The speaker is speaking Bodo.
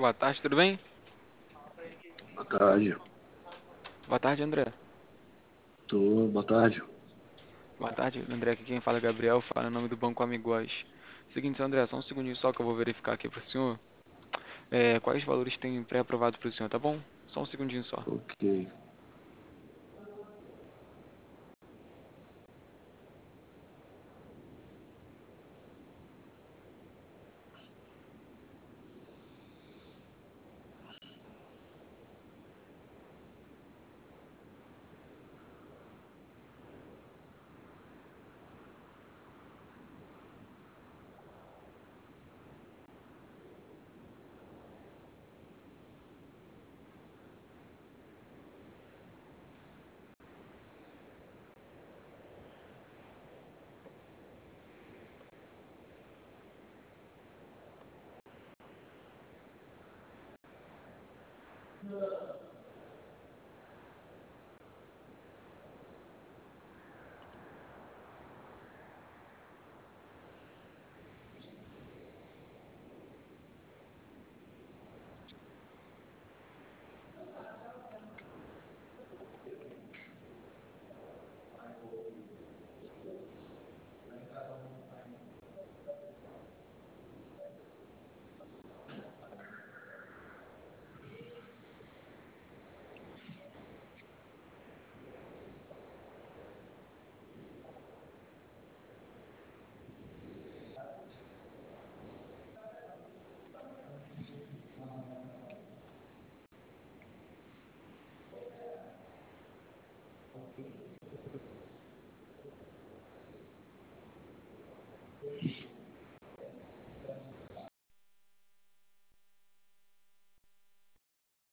Boa tarde, tudo bem? Boa tarde. Boa tarde, André. Boa tarde. Boa tarde, André. Aqui quem fala é Gabriel, fala em nome do Banco Amigos. Seguinte, André, só um segundinho só que eu vou verificar aqui pro senhor. Quais valores tem pré-aprovado pro senhor, tá bom? Só um segundinho só. Ok.